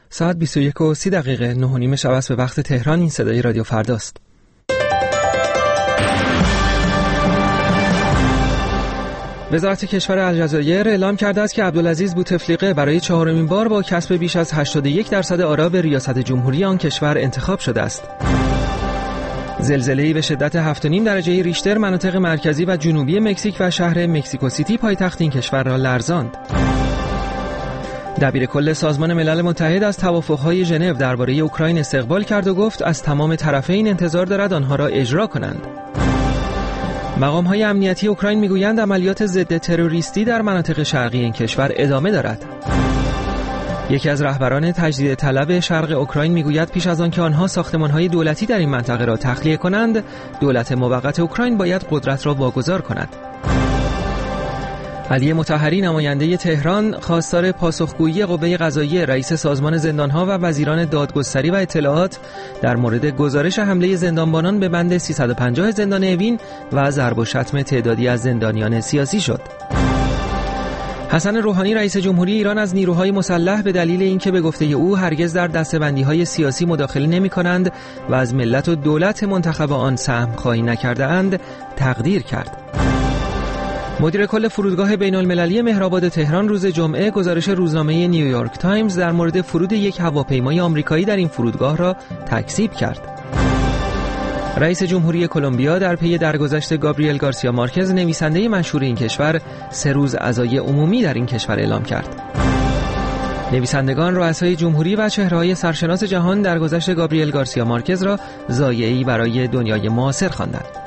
ساعت 21:30 9:30 شب است به وقت تهران. این صدای رادیو فرداست. وزارت کشور الجزایر اعلام کرده است که عبدالعزیز بوتفلیقه برای 4مین بار با کسب بیش از 81% آرا به ریاست جمهوری آن کشور انتخاب شده است. زلزله‌ای به شدت 7.5 درجه ریشتر مناطق مرکزی و جنوبی مکزیک و شهر مکزیکو سیتی پایتخت این کشور را لرزاند. دبیر کل سازمان ملل متحد از توافق‌های ژنو درباره اوکراین استقبال کرد و گفت از تمام طرفین انتظار دارد آنها را اجرا کنند. مقام‌های امنیتی اوکراین میگویند عملیات ضد تروریستی در مناطق شرقی این کشور ادامه دارد. یکی از رهبران تجدید طلب شرق اوکراین میگوید پیش از آن که آنها ساختمان‌های دولتی در این منطقه را تخلیه کنند، دولت موقت اوکراین باید قدرت را واگذار کند. علی مطهری نماینده تهران خواستار پاسخگویی قوه قضاییه، رئیس سازمان زندانها و وزیران دادگستری و اطلاعات در مورد گزارش حمله زندانبانان به بند 350 زندان اوین و ضرب و شتم تعدادی از زندانیان سیاسی شد. حسن روحانی رئیس جمهوری ایران از نیروهای مسلح به دلیل اینکه به گفته او هرگز در دسته‌بندی‌های سیاسی مداخله نمی‌کنند و از ملت و دولت منتخب آن سهم خواهی نکرده‌اند تقدیر کرد. مدیر کل فرودگاه بین‌المللی مهرآباد تهران روز جمعه گزارش روزنامه نیویورک تایمز در مورد فرود یک هواپیمای آمریکایی در این فرودگاه را تکذیب کرد. رئیس جمهوری کلمبیا در پی درگذشت گابریل گارسیا مارکز نویسنده مشهور این کشور 3 روز عزای عمومی در این کشور اعلام کرد. نویسندگان، رؤسای جمهوری و چهره‌های سرشناس جهان درگذشت گابریل گارسیا مارکز را ضایعه‌ای برای دنیای معاصر خواندند.